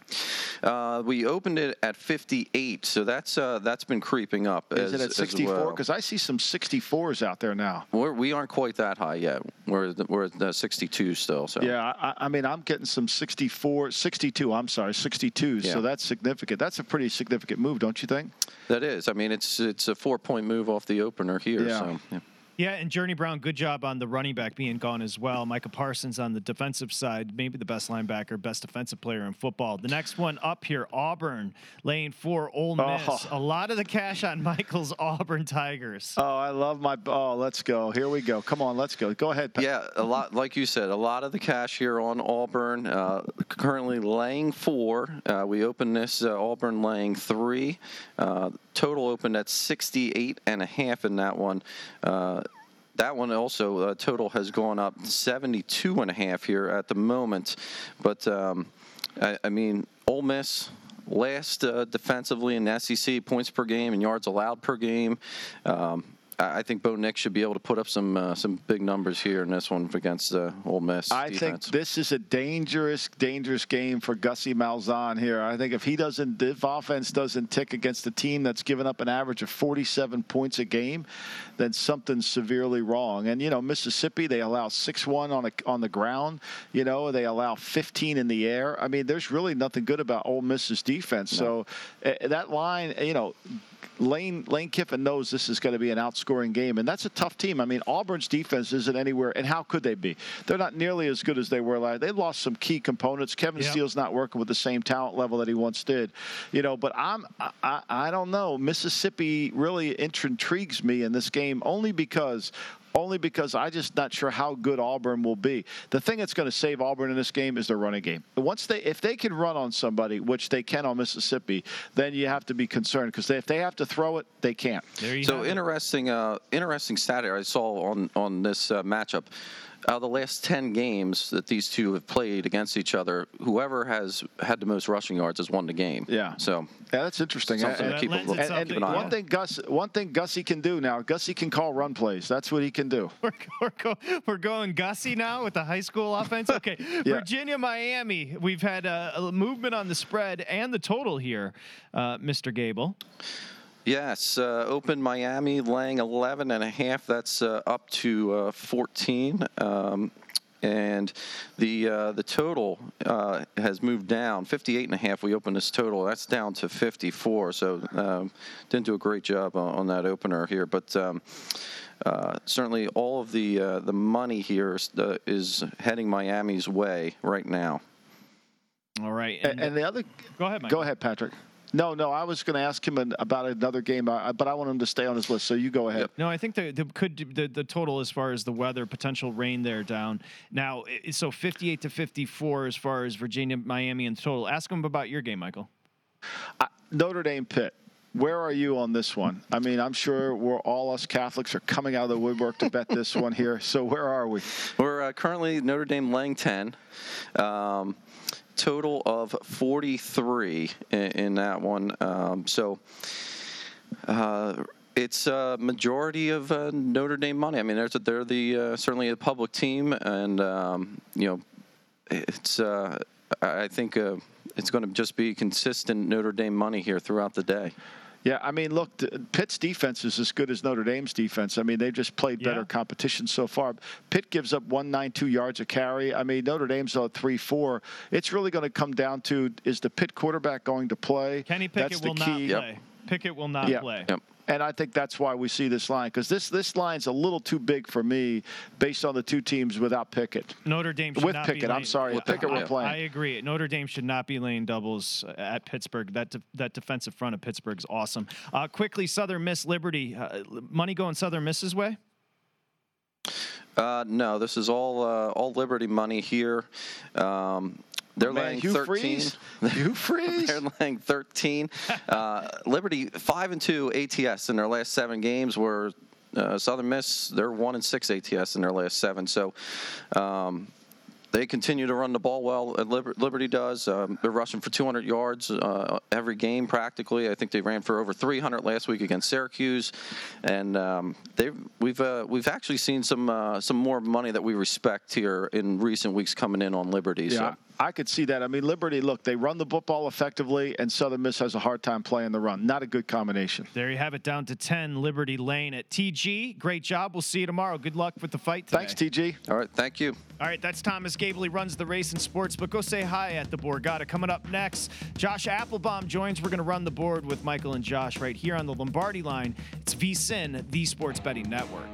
Uh, we opened it at fifty-eight, so that's uh, that's been creeping up. Is as, it at sixty-four? Well. Because I see some sixty-fours out there now. We're, we aren't quite that high yet. We're we're at the sixty-two still. So Yeah, I, I mean, I'm getting some sixty-four, sixty-two, I'm sorry, sixty-twos. Yeah. So that's significant. That's a pretty significant move, don't you think? that is. I mean, it's it's a four-point move off the opener here. Yeah. So, yeah. Yeah, and Journey Brown, good job on the running back being gone as well. Micah Parsons on the defensive side, maybe the best linebacker, best defensive player in football. The next one up here, Auburn, laying four, Ole Miss. Oh. A lot of the cash on Michael's Auburn Tigers. Oh, I love my. Oh, let's go. Here we go. Come on, let's go. Go ahead, Pat. Yeah, a lot, like you said, a lot of the cash here on Auburn. Uh, currently laying four. Uh, we opened this uh, Auburn laying three. Uh, total opened at sixty-eight and a half in that one. Uh, That one also, uh, total has gone up seventy-two and a half here at the moment. But, um, I, I mean, Ole Miss, last uh, defensively in the S E C, points per game and yards allowed per game. Um, I think Bo Nix should be able to put up some uh, some big numbers here in this one against uh, Ole Miss I defense. think this is a dangerous, dangerous game for Gussie Malzahn here. I think if he doesn't, if offense doesn't tick against a team that's given up an average of forty-seven points a game, then something's severely wrong. And you know, Mississippi, they allow six one on a, on the ground. You know, they allow fifteen in the air. I mean, there's really nothing good about Ole Miss's defense. No. So uh, that line, you know. Lane Lane Kiffin knows this is going to be an outscoring game, and that's a tough team. I mean, Auburn's defense isn't anywhere, and how could they be? They're not nearly as good as they were last. They lost some key components. Kevin Yep. Steele's not working with the same talent level that he once did, you know. But I'm I, I, I don't know. Mississippi really intrigues me in this game only because. Only because I'm just not sure how good Auburn will be. The thing that's going to save Auburn in this game is their running game. Once they, if they can run on somebody, which they can on Mississippi, then you have to be concerned because if they have to throw it, they can't. There you So have it. interesting, uh, interesting stat here I saw on on this uh, matchup. Out of the last ten games that these two have played against each other, whoever has had the most rushing yards has won the game. Yeah. So Yeah, that's interesting. Something And- to keep a lends look- itself and, to- and an eye one on. thing Gus, one thing Gussie can do now, Gussie can call run plays. That's what he can do. We're, we're, go, we're going Gussie now with the high school offense. Okay, Virginia, Miami. We've had a, a movement on the spread and the total here, uh, Mister Gable. yes, uh, open Miami laying eleven and a half. That's uh, up to uh, fourteen. Um, And the uh, the total uh, has moved down, fifty-eight and a half. We opened this total. That's down to fifty-four. So um, didn't do a great job on, on that opener here. But um, uh, certainly all of the uh, the money here is, uh, is heading Miami's way right now. All right. And, and the other, go ahead, Mike. go ahead, Patrick. No, no, I was going to ask him an, about another game, uh, but I want him to stay on his list. So you go ahead. No, I think the, the could the, the total as far as the weather, potential rain there down. Now, i- so fifty-eight to fifty-four as far as Virginia, Miami in total. Ask him about your game, Michael. Uh, Notre Dame Pitt. Where are you on this one? I mean, I'm sure we're all us Catholics are coming out of the woodwork to bet this one here. So where are we? We're uh, currently Notre Dame laying ten. Um, total of forty-three in, in that one. Um, so uh, it's a majority of uh, Notre Dame money. I mean, they're, they're the uh, certainly a public team, and um, you know, it's uh, I think uh, it's going to just be consistent Notre Dame money here throughout the day. Yeah, I mean, look, Pitt's defense is as good as Notre Dame's defense. I mean, they've just played better yeah. competition so far. Pitt gives up one ninety-two yards a carry. I mean, Notre Dame's at three four. It's really going to come down to, is the Pitt quarterback going to play? Kenny Pickett That's will the not key. play. Yep. Pickett will not Yeah. play. Yep. And I think that's why we see this line, because this this line's a little too big for me based on the two teams without Pickett. Notre Dame should With not Pickett, be I'm laying, sorry, with Pickett Pickett, we're yeah. playing. I agree. Notre Dame should not be laying doubles at Pittsburgh. That de- that defensive front of Pittsburgh is awesome. Uh, quickly, Southern Miss Liberty. Uh, money going Southern Miss's way? Uh, no, this is all uh, all Liberty money here. Um, They're Man, laying Hugh thirteen. Freeze. Hugh Freeze. They're laying thirteen. Uh, Liberty five and two A T S in their last seven games. Were uh, Southern Miss, they're one and six A T S in their last seven. So um, they continue to run the ball well. uh, Liber- Liberty does. Um, they're rushing for two hundred yards uh, every game practically. I think they ran for over three hundred last week against Syracuse, and um, they we've uh, we've actually seen some uh, some more money that we respect here in recent weeks coming in on Liberty. Yeah, So. I could see that. I mean, Liberty, look, they run the football effectively, and Southern Miss has a hard time playing the run. Not a good combination. There you have it, down to ten. Liberty Lane at T G. Great job. We'll see you tomorrow. Good luck with the fight today. Thanks, T G. All right, thank you. All right, that's Thomas Gable. He runs the Race and Sports, but go say hi at the Borgata. Coming up next, Josh Applebaum joins. We're going to run the board with Michael and Josh right here on the Lombardi line. It's VSiN, the Sports Betting Network.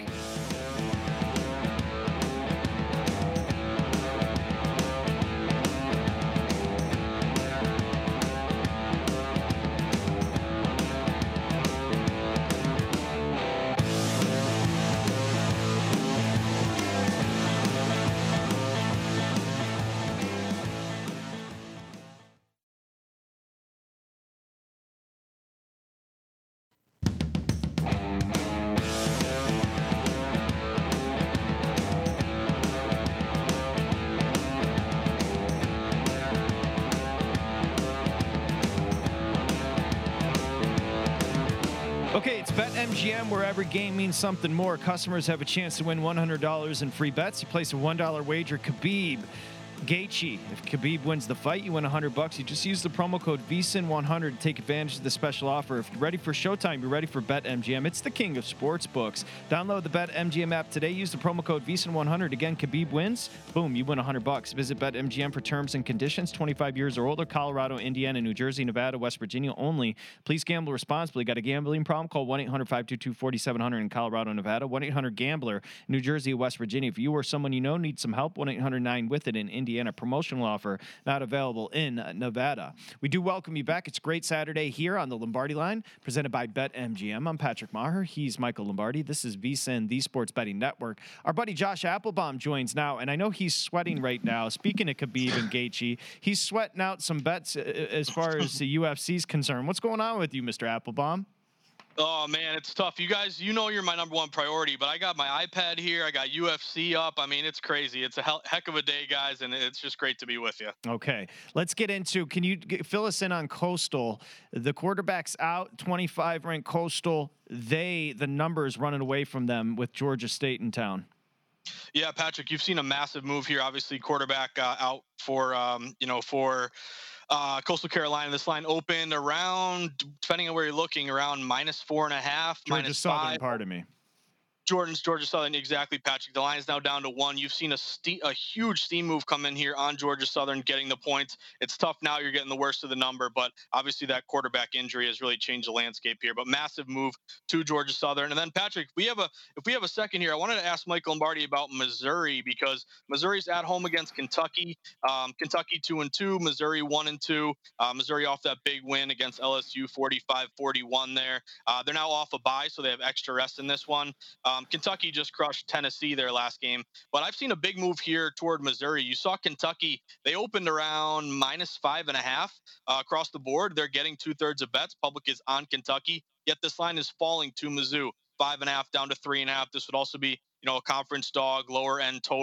Okay, it's BetMGM, where every game means something more. Customers have a chance to win one hundred dollars in free bets. You place a one dollar wager, Khabib Gaethje. If Khabib wins the fight, you win one hundred bucks. You just use the promo code V S I N one hundred to take advantage of the special offer. If you're ready for Showtime, you're ready for BetMGM. It's the king of sports books. Download the BetMGM app today. Use the promo code V S I N one hundred. Again, Khabib wins, boom, you win one hundred bucks. Visit BetMGM for terms and conditions. twenty-five years or older. Colorado, Indiana, New Jersey, Nevada, West Virginia only. Please gamble responsibly. Got a gambling problem? Call one eight hundred five two two four seven zero zero in Colorado, Nevada. one eight hundred gambler, New Jersey, West Virginia. If you or someone you know needs some help, one eight hundred nine with it in Indiana. Promotional offer not available in Nevada. We do welcome you back. It's a great Saturday here on the Lombardi line, presented by BetMGM. I'm Patrick Maher. He's Michael Lombardi. This is VSiN, the Sports Betting Network. Our buddy Josh Applebaum joins now, and I know he's sweating right now. Speaking of Khabib and Gaethje, he's sweating out some bets as far as the U F C's concerned. What's going on with you, Mister Applebaum? Oh, man, it's tough. You guys, you know you're my number one priority, but I got my iPad here. I got U F C up. I mean, it's crazy. It's a hell, heck of a day, guys, and it's just great to be with you. Okay, let's get into, can you get, fill us in on Coastal? The quarterback's out, twenty-five ranked Coastal. They, the numbers running away from them with Georgia State in town. Yeah, Patrick, you've seen a massive move here. Obviously, quarterback uh, out for, um, you know, for – Uh, Coastal Carolina. This line opened around, depending on where you're looking, around minus four and a half, Georgia minus Southern, five. pardon me. Jordan's Georgia Southern, exactly, Patrick. The line's now down to one. You've seen a ste- a huge steam move come in here on Georgia Southern, getting the points. It's tough now. You're getting the worst of the number, but obviously that quarterback injury has really changed the landscape here. But massive move to Georgia Southern. And then, Patrick, we have a if we have a second here, I wanted to ask Mike Lombardi about Missouri, because Missouri's at home against Kentucky. Um, Kentucky two and two, Missouri one and two. Uh, Missouri off that big win against L S U, forty-five forty-one there. Uh, they're now off a bye, so they have extra rest in this one. Um, Kentucky just crushed Tennessee their last game, but I've seen a big move here toward Missouri. You saw Kentucky, they opened around minus five and a half uh, across the board. They're getting two thirds of bets. Public is on Kentucky, yet this line is falling to Mizzou, five and a half down to three and a half. This would also be, you know, a conference dog, lower end total.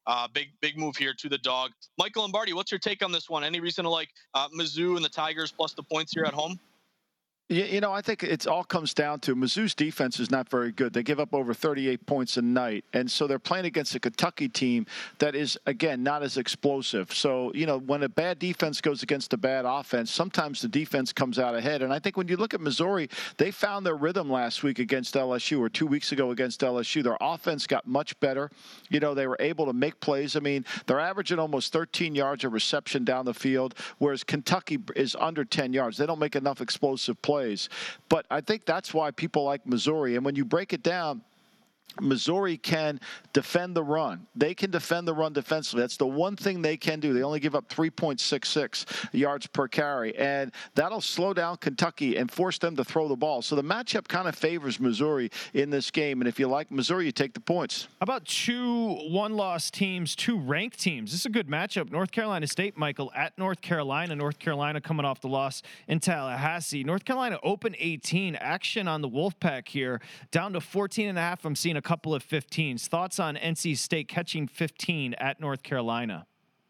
Uh, big, big move here to the dog. Michael Lombardi, what's your take on this one? Any reason to like uh, Mizzou and the Tigers plus the points here at home? You, you know, I think it all comes down to Mizzou's defense is not very good. They give up over thirty-eight points a night. And so they're playing against a Kentucky team that is, again, not as explosive. So, you know, when a bad defense goes against a bad offense, sometimes the defense comes out ahead. And I think when you look at Missouri, they found their rhythm last week against L S U or two weeks ago against L S U. Their offense got much better. You know, they were able to make plays. I mean, they're averaging almost thirteen yards of reception down the field, whereas Kentucky is under ten yards. They don't make enough explosive plays. But I think that's why people like Missouri. And when you break it down, Missouri can defend the run. They can defend the run defensively. That's the one thing they can do. They only give up three point six six yards per carry, and that'll slow down Kentucky and force them to throw the ball. So the matchup kind of favors Missouri in this game, and if you like Missouri, you take the points. How about two one-loss teams, two ranked teams? This is a good matchup. North Carolina State, Michael, at North Carolina. North Carolina coming off the loss in Tallahassee. North Carolina open eighteen. Action on the Wolfpack here, down to fourteen and a half. I'm seeing a couple of fifteens. Thoughts on N C State catching fifteen at North Carolina?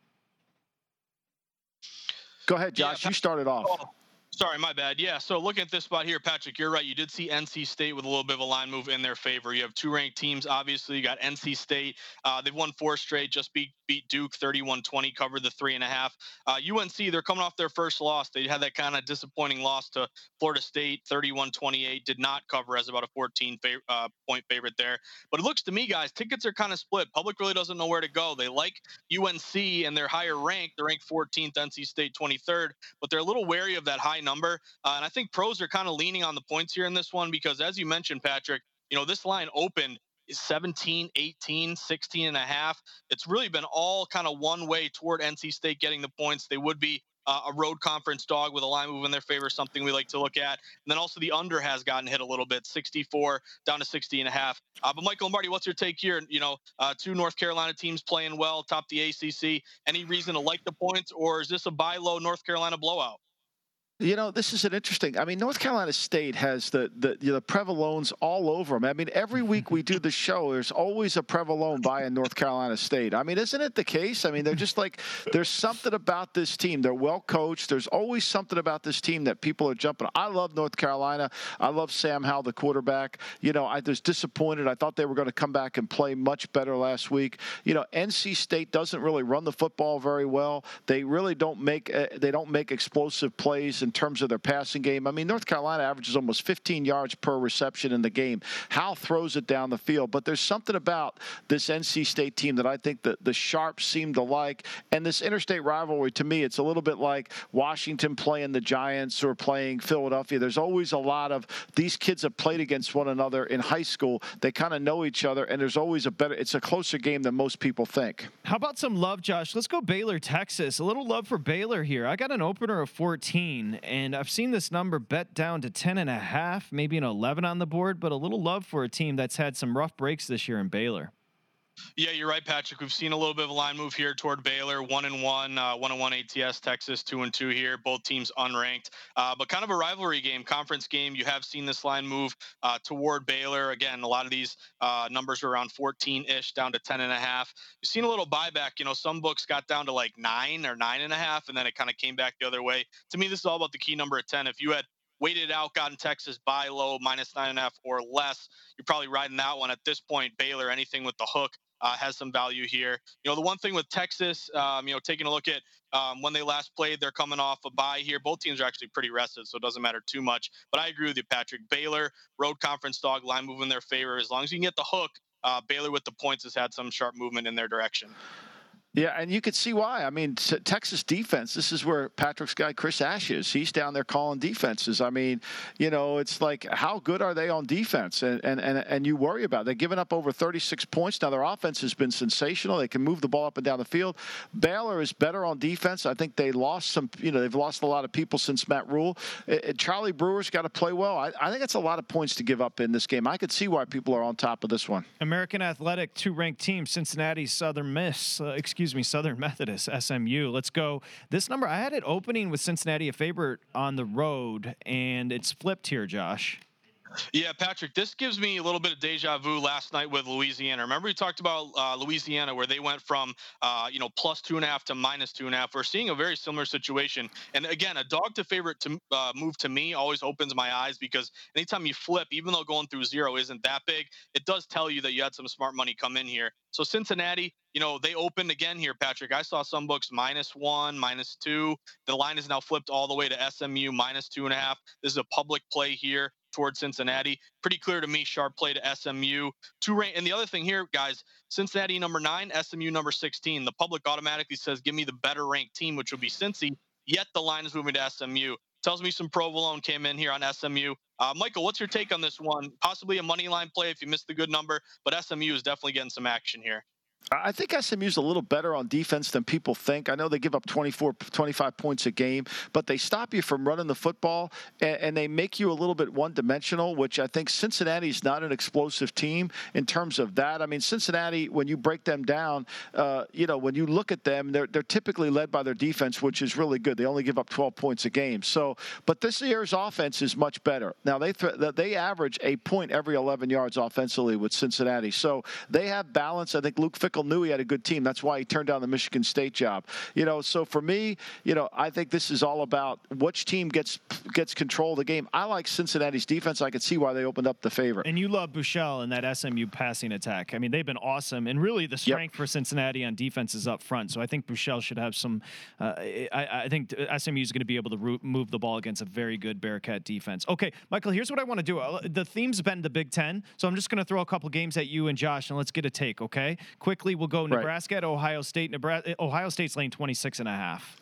Go ahead, Josh. Yeah, you started off. Oh, sorry, my bad. Yeah, so looking at this spot here, Patrick, you're right. You did see N C State with a little bit of a line move in their favor. You have two ranked teams. Obviously, you got N C State. Uh, they've won four straight, just beat beat Duke thirty-one twenty, covered the three and a half. Uh, U N C, they're coming off their first loss. They had that kind of disappointing loss to Florida State, thirty-one twenty-eight, did not cover as about a fourteen fav- uh, point favorite there. But it looks to me, guys, tickets are kind of split. Public really doesn't know where to go. They like U N C and they're higher ranked. They're ranked fourteenth, N C State twenty-third, but they're a little wary of that high number. Uh, and I think pros are kind of leaning on the points here in this one because, as you mentioned, Patrick, you know, this line opened is seventeen, eighteen, sixteen and a half. It's really been all kind of one way toward N C State getting the points. They would be uh, a road conference dog with a line move in their favor, something we like to look at. And then also the under has gotten hit a little bit, sixty-four down to sixty and a half. Uh, but Michael Lombardi, what's your take here? You know, uh, two North Carolina teams playing well, top the A C C. Any reason to like the points, or is this a buy low North Carolina blowout? You know, this is an interesting. I mean, North Carolina State has the the you know, the Prevalones all over them. I mean, every week we do the show, there's always a Prevalone buying North Carolina State. I mean, isn't it the case? I mean, they're just like, there's something about this team. They're well coached. There's always something about this team that people are jumping. I love North Carolina. I love Sam Howell, the quarterback. You know, I was disappointed. I thought they were going to come back and play much better last week. You know, N C State doesn't really run the football very well. They really don't make uh, they don't make explosive plays in terms of their passing game. I mean, North Carolina averages almost fifteen yards per reception in the game. Hal throws it down the field, but there's something about this N C State team that I think that the Sharps seem to like. And this interstate rivalry, to me, it's a little bit like Washington playing the Giants or playing Philadelphia. There's always a lot of these kids have played against one another in high school. They kind of know each other, and there's always a better, it's a closer game than most people think. How about some love, Josh? Let's go Baylor, Texas. A little love for Baylor here. I got an opener of fourteen, and I've seen this number bet down to ten and a half, maybe an eleven on the board, but a little love for a team that's had some rough breaks this year in Baylor. Yeah, you're right, Patrick. We've seen a little bit of a line move here toward Baylor, one and one, uh, one and one A T S, Texas, two and two here. Both teams unranked, uh, but kind of a rivalry game, conference game. You have seen this line move uh, toward Baylor. Again, a lot of these uh, numbers are around fourteen-ish, down to ten and a half. You've seen a little buyback. You know, some books got down to like nine or nine and a half, and then it kind of came back the other way. To me, this is all about the key number of ten. If you had waited out, gotten Texas buy low, minus nine and a half or less, you're probably riding that one. At this point, Baylor, anything with the hook, Uh, has some value here. You know, the one thing with Texas, um, you know, taking a look at um, when they last played, they're coming off a bye here. Both teams are actually pretty rested, so it doesn't matter too much. But I agree with you, Patrick. Baylor, road conference dog, line move in their favor. As long as you can get the hook, uh, Baylor with the points has had some sharp movement in their direction. Yeah, and you could see why. I mean, t- Texas defense, this is where Patrick's guy Chris Ash is. He's down there calling defenses. I mean, you know, it's like, how good are they on defense? And and and, and you worry about it. They've given up over thirty-six points. Now, their offense has been sensational. They can move the ball up and down the field. Baylor is better on defense. I think they lost some, you know, they've lost a lot of people since Matt Rule. It, it, Charlie Brewer's got to play well. I, I think that's a lot of points to give up in this game. I could see why people are on top of this one. American Athletic, two ranked teams, Cincinnati, Southern Miss, uh, excuse me, Southern Methodist, S M U. Let's go. This number, I had it opening with Cincinnati a favorite on the road, and it's flipped here, Josh. Yeah, Patrick, this gives me a little bit of deja vu last night with Louisiana. Remember we talked about uh, Louisiana where they went from, uh, you know, plus two and a half to minus two and a half. We're seeing a very similar situation. And again, a dog to favorite to uh, move to me always opens my eyes because anytime you flip, even though going through zero isn't that big, it does tell you that you had some smart money come in here. So Cincinnati, you know, they opened again here, Patrick. I saw some books minus one, minus two. The line is now flipped all the way to S M U minus two and a half. This is a public play here towards Cincinnati. Pretty clear to me, sharp play to S M U. Two rank. And the other thing here, guys, Cincinnati number nine, S M U number sixteen. The public automatically says, give me the better ranked team, which would be Cincy. Yet the line is moving to S M U. Tells me some provolone came in here on S M U. Uh, Michael, what's your take on this one? Possibly a money line play if you missed the good number, but S M U is definitely getting some action here. I think S M U's a little better on defense than people think. I know they give up twenty-four, twenty-five points a game, but they stop you from running the football, and, and they make you a little bit one-dimensional, which I think Cincinnati's not an explosive team in terms of that. I mean, Cincinnati, when you break them down, uh, you know, when you look at them, they're they're typically led by their defense, which is really good. They only give up twelve points a game. So, but this year's offense is much better. Now, they th- they average a point every eleven yards offensively with Cincinnati. So they have balance. I think Luke Fickell knew he had a good team. That's why he turned down the Michigan State job. You know, so for me, you know, I think this is all about which team gets gets control of the game. I like Cincinnati's defense. I could see why they opened up the favorite. And you love Buechele and that S M U passing attack. I mean, they've been awesome. And really the strength yep. for Cincinnati on defense is up front. So I think Buechele should have some uh, I, I think S M U is going to be able to root, move the ball against a very good Bearcat defense. Okay, Michael, here's what I want to do. The theme's been the Big Ten. So I'm just going to throw a couple games at you and Josh, and let's get a take, okay? Quickly, we'll go Nebraska right. at Ohio State. Nebraska, Ohio State's laying twenty-six and a half.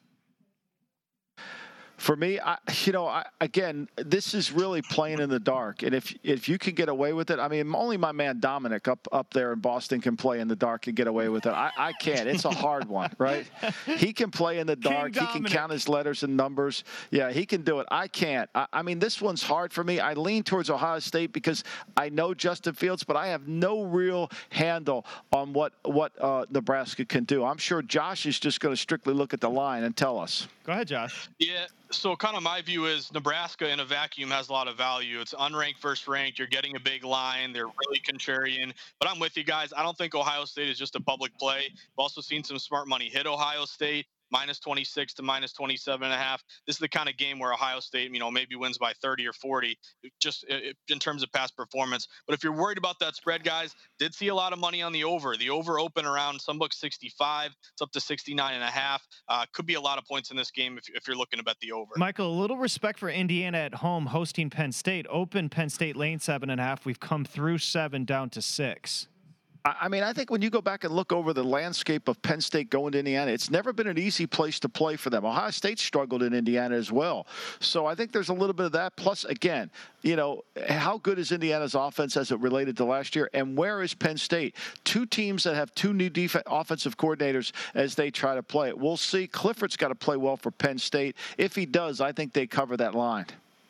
For me, I, you know, I, again, this is really playing in the dark. And if if you can get away with it, I mean, only my man Dominic up, up there in Boston can play in the dark and get away with it. I, I can't. It's a hard one, right? He can play in the dark. He can count his letters and numbers. Yeah, he can do it. I can't. I, I mean, this one's hard for me. I lean towards Ohio State because I know Justin Fields, but I have no real handle on what, what uh, Nebraska can do. I'm sure Josh is just going to strictly look at the line and tell us. Go ahead, Josh. Yeah. So kind of my view is Nebraska in a vacuum has a lot of value. It's unranked versus ranked. You're getting a big line. They're really contrarian. But I'm with you guys. I don't think Ohio State is just a public play. We've also seen some smart money hit Ohio State. minus twenty-six to minus twenty-seven and a half. This is the kind of game where Ohio State, you know, maybe wins by thirty or forty, just in terms of past performance. But if you're worried about that spread, guys, did see a lot of money on the over. The over open around some books sixty-five. It's up to sixty-nine and a half. Uh, could be a lot of points in this game if, if you're looking to bet the over. Michael, a little respect for Indiana at home hosting Penn State. Open Penn State lane seven and a half. We've come through seven down to six. I mean, I think when you go back and look over the landscape of Penn State going to Indiana, it's never been an easy place to play for them. Ohio State struggled in Indiana as well. So I think there's a little bit of that. Plus, again, you know, how good is Indiana's offense as it related to last year? And where is Penn State? Two teams that have two new def- offensive coordinators as they try to play it. We'll see. Clifford's got to play well for Penn State. If he does, I think they cover that line.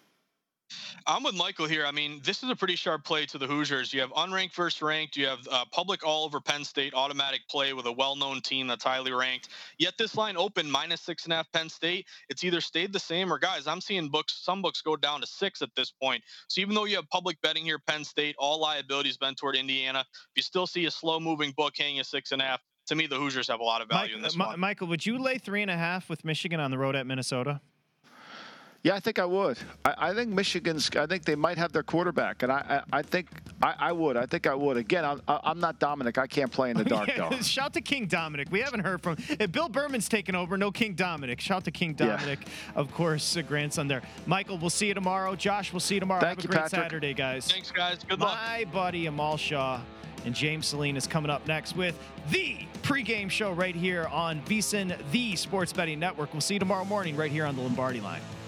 I'm with Michael here. I mean, this is a pretty sharp play to the Hoosiers. You have unranked versus ranked. You have uh, public all over Penn State, automatic play with a well-known team that's highly ranked. Yet this line opened minus six and a half Penn State. It's either stayed the same or, guys, I'm seeing books, some books go down to six at this point. So even though you have public betting here, Penn State, all liabilities bent toward Indiana. If you still see a slow-moving book hanging a six and a half, to me, the Hoosiers have a lot of value Mike, in this uh, one. Michael, would you lay three and a half with Michigan on the road at Minnesota? Yeah, I think I would. I, I think Michigan's. I think they might have their quarterback, and I, I, I think I, I would. I think I would. Again, I'm, I'm not Dominic. I can't play in the dark yeah, though. Shout to King Dominic. We haven't heard from. If Bill Berman's taken over, no King Dominic. Shout to King Dominic, yeah. Of course, a grandson there. Michael, we'll see you tomorrow. Josh, we'll see you tomorrow. Thank have a you, great Patrick. Saturday, guys. Thanks, guys. Good luck. My buddy Amal Shaw and James Saline is coming up next with the pregame show right here on VSiN, the Sports Betting Network. We'll see you tomorrow morning right here on the Lombardi Line.